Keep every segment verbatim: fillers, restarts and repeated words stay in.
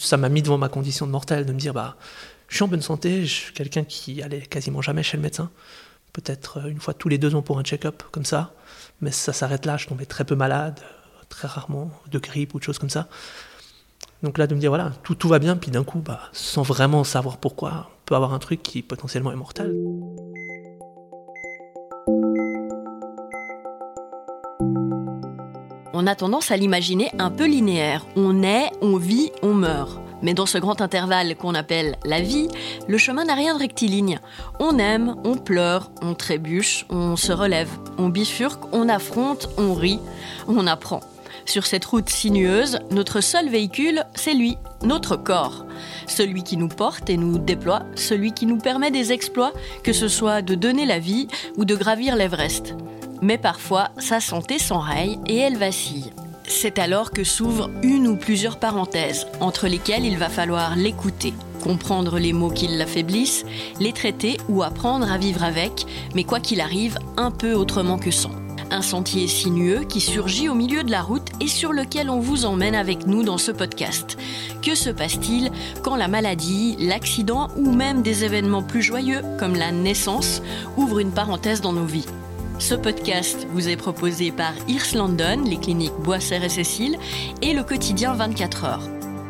Ça m'a mis devant ma condition de mortel, de me dire, bah, je suis en bonne santé, je suis quelqu'un qui allait quasiment jamais chez le médecin. Peut-être une fois tous les deux ans pour un check-up, comme ça. Mais ça s'arrête là, je tombais très peu malade, très rarement, de grippe ou de choses comme ça. Donc là, de me dire, voilà, tout, tout va bien, puis d'un coup, bah, sans vraiment savoir pourquoi, on peut avoir un truc qui potentiellement est mortel. On a tendance à l'imaginer un peu linéaire. On naît, on vit, on meurt. Mais dans ce grand intervalle qu'on appelle la vie, le chemin n'a rien de rectiligne. On aime, on pleure, on trébuche, on se relève, on bifurque, on affronte, on rit, on apprend. Sur cette route sinueuse, notre seul véhicule, c'est lui, notre corps. Celui qui nous porte et nous déploie, celui qui nous permet des exploits, que ce soit de donner la vie ou de gravir l'Everest. Mais parfois, sa santé s'enraye et elle vacille. C'est alors que s'ouvrent une ou plusieurs parenthèses, entre lesquelles il va falloir l'écouter, comprendre les mots qui l'affaiblissent, les traiter ou apprendre à vivre avec, mais quoi qu'il arrive, un peu autrement que sans. Un sentier sinueux qui surgit au milieu de la route et sur lequel on vous emmène avec nous dans ce podcast. Que se passe-t-il quand la maladie, l'accident ou même des événements plus joyeux, comme la naissance, ouvrent une parenthèse dans nos vies ? Ce podcast vous est proposé par Hirst London, les cliniques Boisser et Cécile et le quotidien vingt-quatre heures.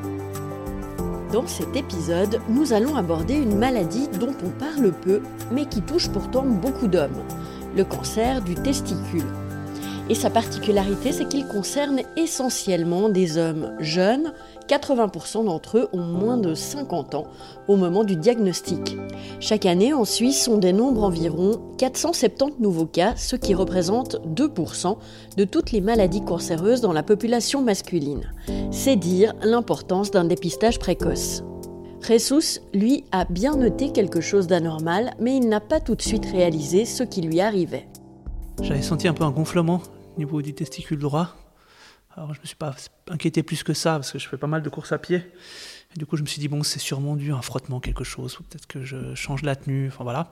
Dans cet épisode, nous allons aborder une maladie dont on parle peu, mais qui touche pourtant beaucoup d'hommes, le cancer du testicule. Et sa particularité, c'est qu'il concerne essentiellement des hommes jeunes. quatre-vingts pour cent d'entre eux ont moins de cinquante ans au moment du diagnostic. Chaque année, en Suisse, on dénombre environ quatre cent soixante-dix nouveaux cas, ce qui représente deux pour cent de toutes les maladies cancéreuses dans la population masculine. C'est dire l'importance d'un dépistage précoce. Jesus, lui, a bien noté quelque chose d'anormal, mais il n'a pas tout de suite réalisé ce qui lui arrivait. J'avais senti un peu un gonflement au niveau du testicule droit. Alors je ne me suis pas inquiété plus que ça, parce que je fais pas mal de courses à pied. Et du coup, je me suis dit, bon, c'est sûrement dû à un frottement, quelque chose, ou peut-être que je change la tenue, enfin voilà.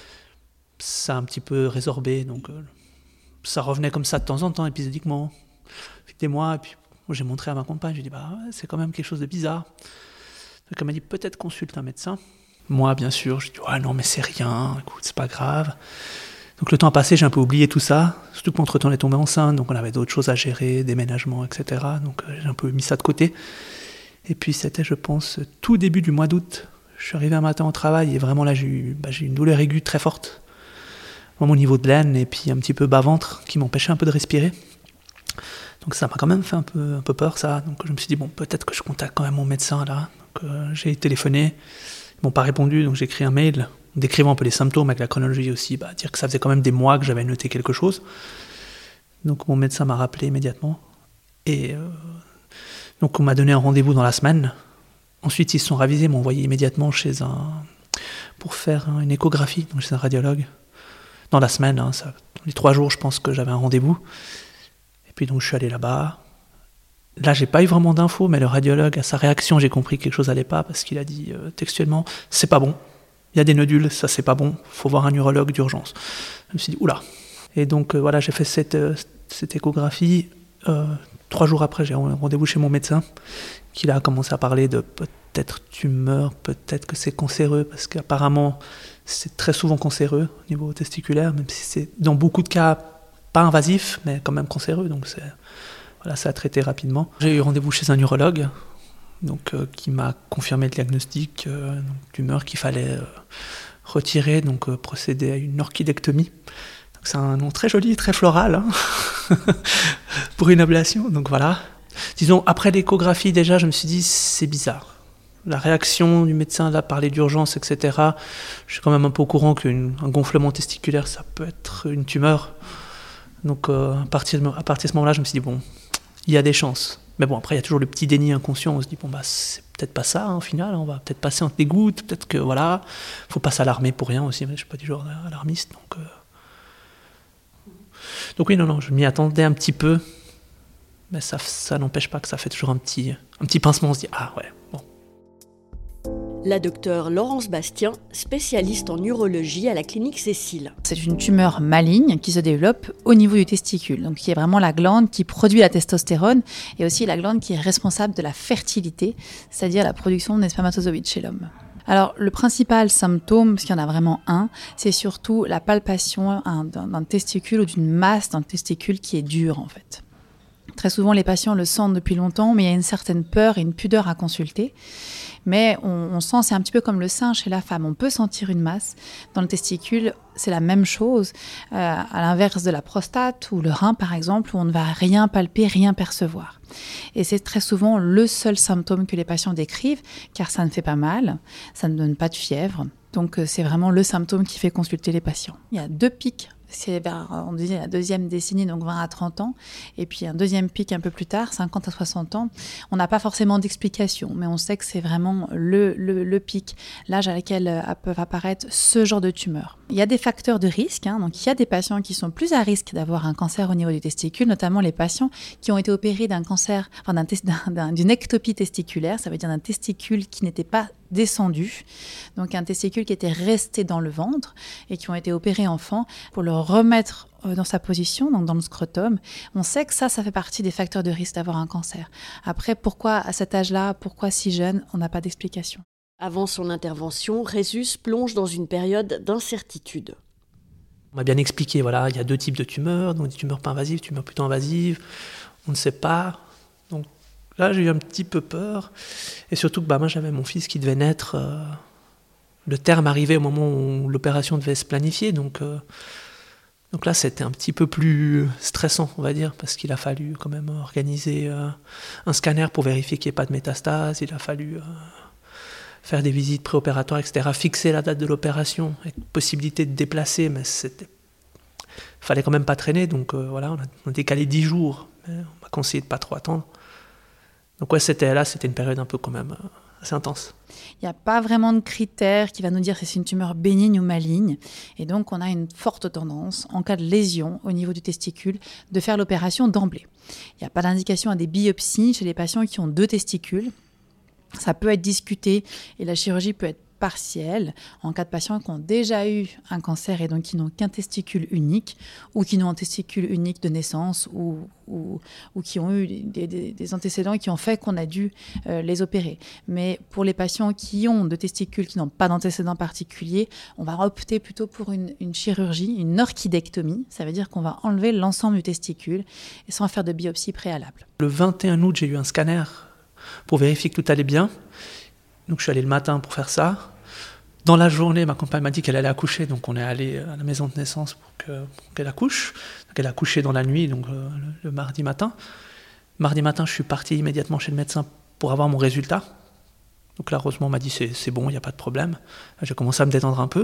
Ça a un petit peu résorbé, donc euh, ça revenait comme ça de temps en temps, épisodiquement. Puis des mois, et puis moi, j'ai montré à ma compagne, j'ai dit, bah ouais, c'est quand même quelque chose de bizarre. Donc elle m'a dit, peut-être consulte un médecin. Moi, bien sûr, je dis, ouais, non, mais c'est rien, écoute, c'est pas grave. Donc le temps a passé, j'ai un peu oublié tout ça, surtout qu'entre-temps on est tombé enceinte, donc on avait d'autres choses à gérer, déménagement, et cetera. Donc euh, j'ai un peu mis ça de côté. Et puis c'était, je pense, tout début du mois d'août. Je suis arrivé un matin au travail et vraiment là j'ai eu, bah, j'ai eu une douleur aiguë très forte, vraiment au niveau de l'aine et puis un petit peu bas-ventre qui m'empêchait un peu de respirer. Donc ça m'a quand même fait un peu, un peu peur ça. Donc je me suis dit, bon, peut-être que je contacte quand même mon médecin là. Donc euh, j'ai téléphoné, ils m'ont pas répondu, donc j'ai écrit un mail décrivant un peu les symptômes avec la chronologie aussi, bah, dire que ça faisait quand même des mois que j'avais noté quelque chose. Donc mon médecin m'a rappelé immédiatement. Et euh, donc on m'a donné un rendez-vous dans la semaine. Ensuite ils se sont ravisés, m'ont envoyé immédiatement chez un pour faire une échographie, donc chez un radiologue. Dans la semaine, hein, ça, dans les trois jours, je pense que j'avais un rendez-vous. Et puis donc je suis allé là-bas. Là, j'ai pas eu vraiment d'infos, mais le radiologue, à sa réaction, j'ai compris que quelque chose allait pas, parce qu'il a dit euh, textuellement, c'est pas bon. Il y a des nodules, ça c'est pas bon, faut voir un urologue d'urgence. Je me suis dit, oula. Et donc euh, voilà, j'ai fait cette, euh, cette échographie. Euh, trois jours après, j'ai un rendez-vous chez mon médecin, qui là a commencé à parler de peut-être tumeur, peut-être que c'est cancéreux, parce qu'apparemment, c'est très souvent cancéreux au niveau testiculaire, même si c'est dans beaucoup de cas pas invasif, mais quand même cancéreux, donc c'est, voilà, ça a traité rapidement. J'ai eu rendez-vous chez un urologue, donc, euh, qui m'a confirmé le diagnostic euh, donc, tumeur qu'il fallait euh, retirer, donc euh, procéder à une orchidectomie. Donc, c'est un nom très joli, très floral, hein, pour une ablation. Donc voilà. Disons, après l'échographie, déjà, je me suis dit, c'est bizarre. La réaction du médecin, là, parler d'urgence, et cetera. Je suis quand même un peu au courant qu'un gonflement testiculaire, ça peut être une tumeur. Donc, euh, à, partir de, à partir de ce moment-là, je me suis dit, bon, il y a des chances. Mais bon, après, il y a toujours le petit déni inconscient. On se dit, bon, bah, c'est peut-être pas ça, hein, au final. On va peut-être passer entre les gouttes. Peut-être que, voilà, faut pas s'alarmer pour rien aussi. Mais je suis pas du genre alarmiste. Donc, euh... donc oui, non, non, je m'y attendais un petit peu. Mais ça, ça n'empêche pas que ça fait toujours un petit, un petit pincement. On se dit, ah ouais, bon. La docteure Laurence Bastien, spécialiste en urologie à la clinique Cécile. C'est une tumeur maligne qui se développe au niveau du testicule, donc qui est vraiment la glande qui produit la testostérone et aussi la glande qui est responsable de la fertilité, c'est-à-dire la production des spermatozoïdes chez l'homme. Alors, le principal symptôme, parce qu'il y en a vraiment un, c'est surtout la palpation hein, d'un, d'un testicule ou d'une masse d'un testicule qui est dure en fait. Très souvent, les patients le sentent depuis longtemps, mais il y a une certaine peur et une pudeur à consulter. Mais on, on sent, c'est un petit peu comme le sein chez la femme. On peut sentir une masse. Dans le testicule, c'est la même chose. Euh, à l'inverse de la prostate ou le rein, par exemple, où on ne va rien palper, rien percevoir. Et c'est très souvent le seul symptôme que les patients décrivent, car ça ne fait pas mal, ça ne donne pas de fièvre. Donc, c'est vraiment le symptôme qui fait consulter les patients. Il y a deux pics. C'est vers, on disait, la deuxième décennie, donc vingt à trente ans. Et puis un deuxième pic un peu plus tard, cinquante à soixante ans. On n'a pas forcément d'explication, mais on sait que c'est vraiment le, le, le pic, l'âge à laquelle euh, peuvent apparaître ce genre de tumeurs. Il y a des facteurs de risque. Hein, donc il y a des patients qui sont plus à risque d'avoir un cancer au niveau du testicule, notamment les patients qui ont été opérés d'un cancer, enfin, d'un, d'un, d'un, d'une ectopie testiculaire, ça veut dire d'un testicule qui n'était pas descendu, donc un testicule qui était resté dans le ventre et qui ont été opérés enfants pour le remettre dans sa position, donc dans le scrotum. On sait que ça, ça fait partie des facteurs de risque d'avoir un cancer. Après, pourquoi à cet âge-là, pourquoi si jeune, on n'a pas d'explication. Avant son intervention, Rhésus plonge dans une période d'incertitude. On m'a bien expliqué, voilà, il y a deux types de tumeurs, donc des tumeurs pas invasives, des tumeurs plutôt invasives, on ne sait pas. Donc là, j'ai eu un petit peu peur, et surtout que bah, moi, j'avais mon fils qui devait naître. Euh, le terme arrivait au moment où l'opération devait se planifier, donc, euh, donc là, c'était un petit peu plus stressant, on va dire, parce qu'il a fallu quand même organiser euh, un scanner pour vérifier qu'il n'y ait pas de métastase, il a fallu euh, faire des visites préopératoires, et cetera, fixer la date de l'opération, avec possibilité de déplacer, mais c'était... il fallait quand même pas traîner, donc euh, voilà, on a, on a décalé dix jours, mais on m'a conseillé de pas trop attendre. Donc ouais, c'était, là, c'était une période un peu quand même euh, assez intense. Il n'y a pas vraiment de critères qui va nous dire si c'est une tumeur bénigne ou maligne. Et donc, on a une forte tendance, en cas de lésion au niveau du testicule, de faire l'opération d'emblée. Il n'y a pas d'indication à des biopsies chez les patients qui ont deux testicules. Ça peut être discuté et la chirurgie peut être partielle en cas de patients qui ont déjà eu un cancer et donc qui n'ont qu'un testicule unique ou qui n'ont un testicule unique de naissance ou, ou, ou qui ont eu des, des, des antécédents qui ont fait qu'on a dû euh, les opérer. Mais pour les patients qui ont deux testicules qui n'ont pas d'antécédents particuliers, on va opter plutôt pour une, une chirurgie, une orchidectomie. Ça veut dire qu'on va enlever l'ensemble du testicule et sans faire de biopsie préalable. Le vingt et un août, j'ai eu un scanner pour vérifier que tout allait bien. Donc je suis allé le matin pour faire ça. Dans la journée, ma compagne m'a dit qu'elle allait accoucher, donc on est allé à la maison de naissance pour, que, pour qu'elle accouche. Donc elle a accouché dans la nuit, donc euh, le, le mardi matin. Mardi matin, je suis parti immédiatement chez le médecin pour avoir mon résultat. Donc là, heureusement, on m'a dit c'est, c'est bon, il n'y a pas de problème. Là, j'ai commencé à me détendre un peu.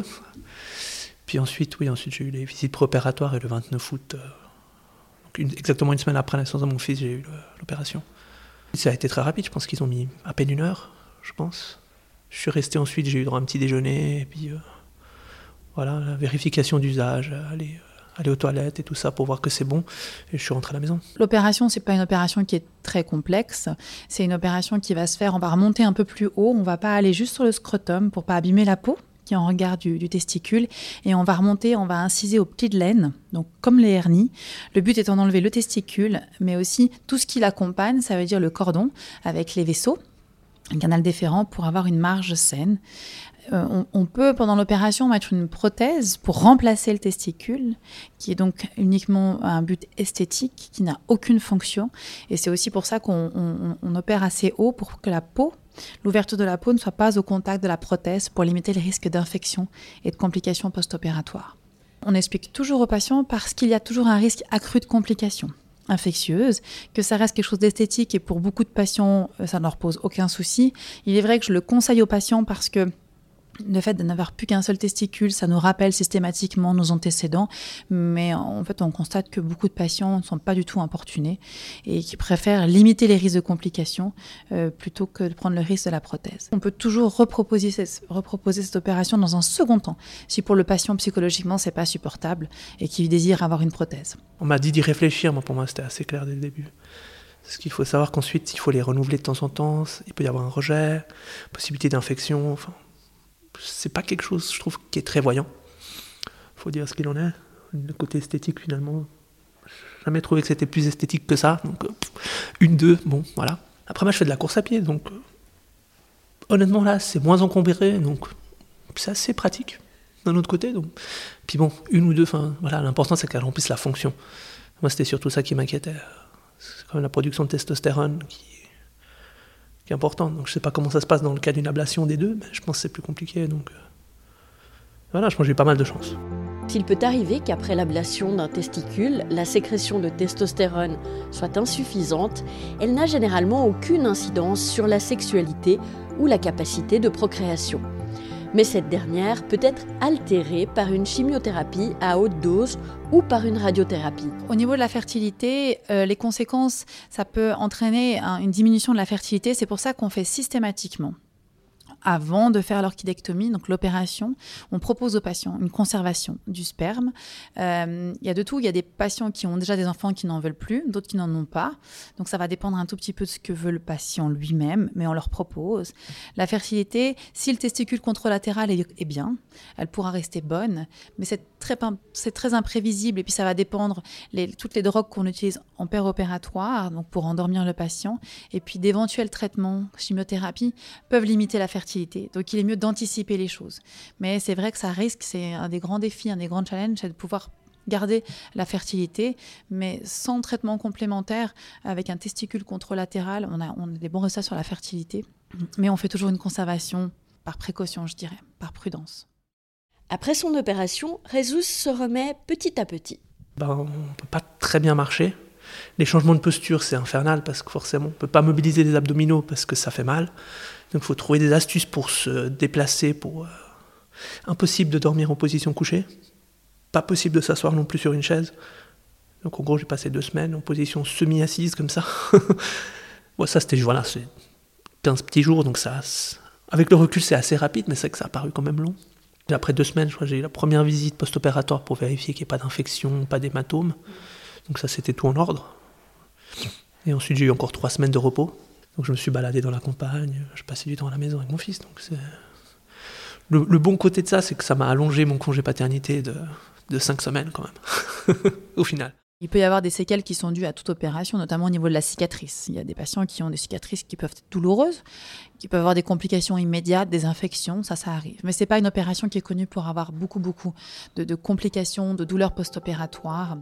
Puis ensuite, oui, ensuite j'ai eu les visites préopératoires et le vingt-neuf août, euh, donc une, exactement une semaine après la naissance de mon fils, j'ai eu le, l'opération. Ça a été très rapide, je pense qu'ils ont mis à peine une heure, je pense. Je suis resté ensuite, j'ai eu droit à un petit déjeuner, et puis euh, voilà, la vérification d'usage, aller, euh, aller aux toilettes et tout ça pour voir que c'est bon, et je suis rentré à la maison. L'opération, c'est pas une opération qui est très complexe, c'est une opération qui va se faire, on va remonter un peu plus haut, on va pas aller juste sur le scrotum pour pas abîmer la peau, qui est en regard du, du testicule, et on va remonter, on va inciser au pli de laine, donc comme les hernies. Le but étant d'enlever le testicule, mais aussi tout ce qui l'accompagne, ça veut dire le cordon avec les vaisseaux, un canal déférent pour avoir une marge saine. Euh, on, on peut, pendant l'opération, mettre une prothèse pour remplacer le testicule, qui est donc uniquement un but esthétique, qui n'a aucune fonction. Et c'est aussi pour ça qu'on on, on opère assez haut pour que la peau, l'ouverture de la peau ne soit pas au contact de la prothèse pour limiter les risques d'infection et de complications post-opératoires. On explique toujours aux patients parce qu'il y a toujours un risque accru de complications infectieuses, que ça reste quelque chose d'esthétique et pour beaucoup de patients, ça ne leur pose aucun souci. Il est vrai que je le conseille aux patients parce que le fait de n'avoir plus qu'un seul testicule, ça nous rappelle systématiquement nos antécédents, mais en fait, on constate que beaucoup de patients ne sont pas du tout importunés et qui préfèrent limiter les risques de complications euh, plutôt que de prendre le risque de la prothèse. On peut toujours reproposer cette, reproposer cette opération dans un second temps, si pour le patient psychologiquement, c'est pas supportable et qu'il désire avoir une prothèse. On m'a dit d'y réfléchir, moi pour moi c'était assez clair dès le début. Parce qu'il faut savoir qu'ensuite, il faut les renouveler de temps en temps, il peut y avoir un rejet, possibilité d'infection, enfin, c'est pas quelque chose, je trouve, qui est très voyant. Il faut dire ce qu'il en est. Le côté esthétique, finalement, j'ai jamais trouvé que c'était plus esthétique que ça, donc euh, une, deux, bon, voilà. Après, moi, je fais de la course à pied, donc euh, honnêtement, là, c'est moins encombré, donc c'est assez pratique, d'un autre côté. Donc. Puis bon, une ou deux, enfin, voilà, l'important, c'est qu'elle remplisse la fonction. Moi, c'était surtout ça qui m'inquiétait. C'est quand même la production de testostérone qui, qui est importante. Donc je ne sais pas comment ça se passe dans le cas d'une ablation des deux, mais je pense que c'est plus compliqué. Donc euh, voilà, je pense que j'ai eu pas mal de chance. Il peut arriver qu'après l'ablation d'un testicule, la sécrétion de testostérone soit insuffisante, elle n'a généralement aucune incidence sur la sexualité ou la capacité de procréation. Mais cette dernière peut être altérée par une chimiothérapie à haute dose ou par une radiothérapie. Au niveau de la fertilité, euh, les conséquences, ça peut entraîner un, une diminution de la fertilité. C'est pour ça qu'on fait systématiquement, avant de faire l'orchidectomie, donc l'opération, on propose aux patients une conservation du sperme. Euh, il y a de tout. Il y a des patients qui ont déjà des enfants qui n'en veulent plus, d'autres qui n'en ont pas. Donc ça va dépendre un tout petit peu de ce que veut le patient lui-même, mais on leur propose. La fertilité, si le testicule contralatéral est, est bien, elle pourra rester bonne, mais c'est très, c'est très imprévisible. Et puis ça va dépendre les, toutes les drogues qu'on utilise en péro-opératoire, donc pour endormir le patient, et puis d'éventuels traitements, chimiothérapie, peuvent limiter la fertilité. Donc, il est mieux d'anticiper les choses. Mais c'est vrai que ça risque, c'est un des grands défis, un des grands challenges, c'est de pouvoir garder la fertilité, mais sans traitement complémentaire, avec un testicule contralatéral, on a, on a des bons résultats sur la fertilité. Mais on fait toujours une conservation par précaution, je dirais, par prudence. Après son opération, Jesus se remet petit à petit. Ben, on ne peut pas très bien marcher. Les changements de posture, c'est infernal parce que forcément, on ne peut pas mobiliser les abdominaux parce que ça fait mal. Donc il faut trouver des astuces pour se déplacer. Pour, euh... Impossible de dormir en position couchée. Pas possible de s'asseoir non plus sur une chaise. Donc en gros, j'ai passé deux semaines en position semi-assise comme ça. Bon, ça, c'était voilà, c'est quinze petits jours. Donc ça, avec le recul, c'est assez rapide, mais c'est que ça a paru quand même long. Et après deux semaines, je crois, j'ai eu la première visite post-opératoire pour vérifier qu'il n'y ait pas d'infection, pas d'hématome. Donc ça, c'était tout en ordre. Et ensuite, j'ai eu encore trois semaines de repos. Donc je me suis baladé dans la campagne, je passais du temps à la maison avec mon fils. Donc c'est... Le, le bon côté de ça, c'est que ça m'a allongé mon congé paternité de, de cinq semaines quand même, au final. Il peut y avoir des séquelles qui sont dues à toute opération, notamment au niveau de la cicatrice. Il y a des patients qui ont des cicatrices qui peuvent être douloureuses, qui peuvent avoir des complications immédiates, des infections, ça, ça arrive. Mais ce n'est pas une opération qui est connue pour avoir beaucoup, beaucoup de, de complications, de douleurs post-opératoires.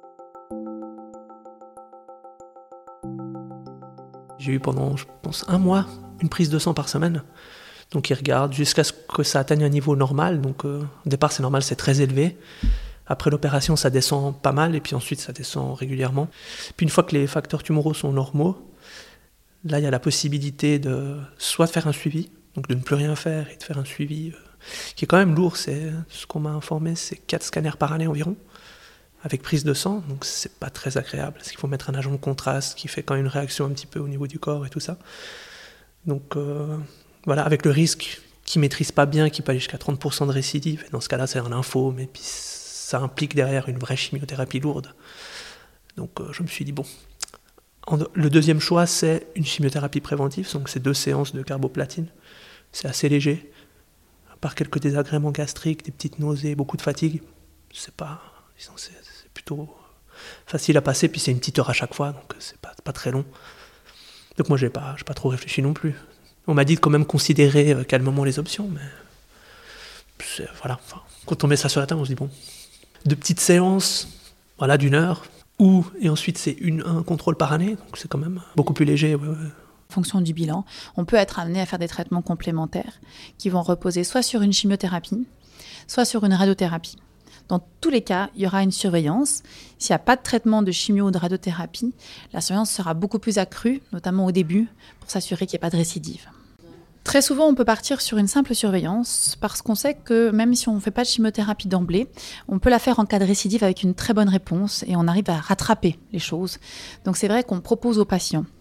J'ai eu pendant, je pense, un mois, une prise de sang par semaine. Donc ils regardent jusqu'à ce que ça atteigne un niveau normal. Donc euh, au départ, c'est normal, c'est très élevé. Après l'opération, ça descend pas mal, et puis ensuite, ça descend régulièrement. Puis une fois que les facteurs tumoraux sont normaux, là, il y a la possibilité de soit de faire un suivi, donc de ne plus rien faire, et de faire un suivi euh, qui est quand même lourd. C'est, ce qu'on m'a informé, c'est quatre scanners par année environ, avec prise de sang, donc c'est pas très agréable, parce qu'il faut mettre un agent de contraste qui fait quand même une réaction un petit peu au niveau du corps et tout ça. Donc euh, voilà, avec le risque qu'ils maîtrisent pas bien, qui peut aller jusqu'à trente pour cent de récidive, et dans ce cas-là, c'est un lymphome, et puis ça implique derrière une vraie chimiothérapie lourde. Donc euh, je me suis dit, bon, en, le deuxième choix, c'est une chimiothérapie préventive, donc c'est deux séances de carboplatine, c'est assez léger, à part quelques désagréments gastriques, des petites nausées, beaucoup de fatigue, c'est pas... C'est, c'est plutôt facile à passer, puis c'est une petite heure à chaque fois, donc c'est pas, pas très long. Donc moi, j'ai pas, j'ai pas trop réfléchi non plus. On m'a dit de quand même considérer euh, calmement les options, mais c'est, voilà. Enfin, quand on met ça sur la table, on se dit bon, deux petites séances, voilà, d'une heure, ou et ensuite c'est une, un contrôle par année, donc c'est quand même beaucoup plus léger. Ouais, ouais. En fonction du bilan, on peut être amené à faire des traitements complémentaires qui vont reposer soit sur une chimiothérapie, soit sur une radiothérapie. Dans tous les cas, il y aura une surveillance. S'il n'y a pas de traitement de chimio ou de radiothérapie, la surveillance sera beaucoup plus accrue, notamment au début, pour s'assurer qu'il n'y ait pas de récidive. Très souvent, on peut partir sur une simple surveillance parce qu'on sait que même si on ne fait pas de chimiothérapie d'emblée, on peut la faire en cas de récidive avec une très bonne réponse et on arrive à rattraper les choses. Donc c'est vrai qu'on propose aux patients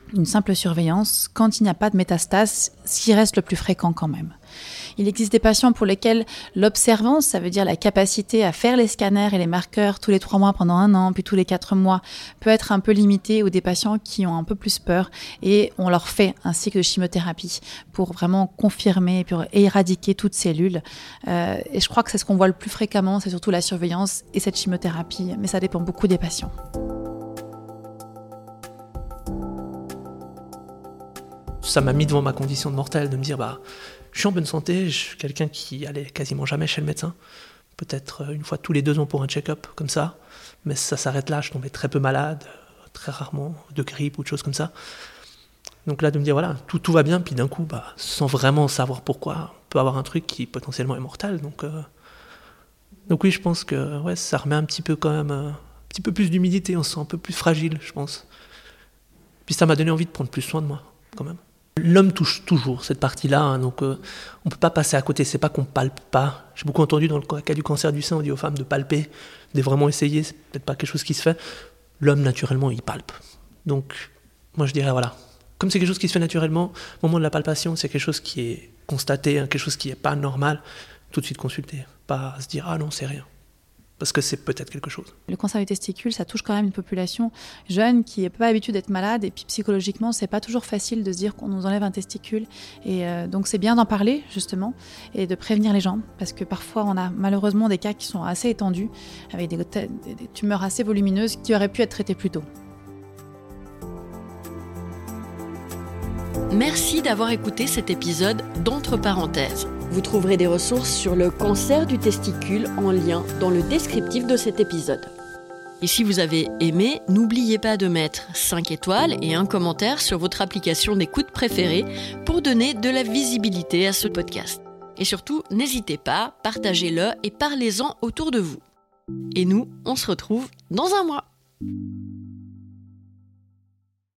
une simple surveillance quand il n'y a pas de métastase, ce qui reste le plus fréquent quand même. Il existe des patients pour lesquels l'observance, ça veut dire la capacité à faire les scanners et les marqueurs tous les trois mois pendant un an, puis tous les quatre mois, peut être un peu limitée, ou des patients qui ont un peu plus peur et on leur fait un cycle de chimiothérapie pour vraiment confirmer pour, et éradiquer toute cellule. Euh, et je crois que c'est ce qu'on voit le plus fréquemment, c'est surtout la surveillance et cette chimiothérapie, mais ça dépend beaucoup des patients. Ça m'a mis devant ma condition de mortel de me dire bah je suis en bonne santé, je suis quelqu'un qui allait quasiment jamais chez le médecin, peut-être une fois tous les deux ans pour un check-up comme ça, mais ça s'arrête là, je tombais très peu malade, très rarement de grippe ou de choses comme ça. Donc là de me dire voilà, tout, tout va bien, puis d'un coup, bah, sans vraiment savoir pourquoi, on peut avoir un truc qui potentiellement est mortel. Donc, euh... donc oui, je pense que ouais, ça remet un petit peu quand même, euh, un petit peu plus d'humidité, on se sent un peu plus fragile, je pense. Puis ça m'a donné envie de prendre plus soin de moi, quand même. L'homme touche toujours cette partie-là, hein, donc euh, on ne peut pas passer à côté, c'est pas qu'on palpe pas. J'ai beaucoup entendu dans le cas du cancer du sein, on dit aux femmes de palper, de vraiment essayer, c'est peut-être pas quelque chose qui se fait. L'homme, naturellement, il palpe. Donc, moi je dirais, voilà, comme c'est quelque chose qui se fait naturellement, au moment de la palpation, c'est quelque chose qui est constaté, hein, quelque chose qui n'est pas normal, tout de suite consulter, pas se dire, ah non, c'est rien. Parce que c'est peut-être quelque chose. Le cancer du testicule, ça touche quand même une population jeune qui n'est pas habituée d'être malade, et puis psychologiquement, c'est pas toujours facile de se dire qu'on nous enlève un testicule. Et euh, donc c'est bien d'en parler, justement, et de prévenir les gens, parce que parfois on a malheureusement des cas qui sont assez étendus, avec des, des, des tumeurs assez volumineuses qui auraient pu être traitées plus tôt. Merci d'avoir écouté cet épisode d'Entre parenthèses. Vous trouverez des ressources sur le cancer du testicule en lien dans le descriptif de cet épisode. Et si vous avez aimé, n'oubliez pas de mettre cinq étoiles et un commentaire sur votre application d'écoute préférée pour donner de la visibilité à ce podcast. Et surtout, n'hésitez pas, partagez-le et parlez-en autour de vous. Et nous, on se retrouve dans un mois.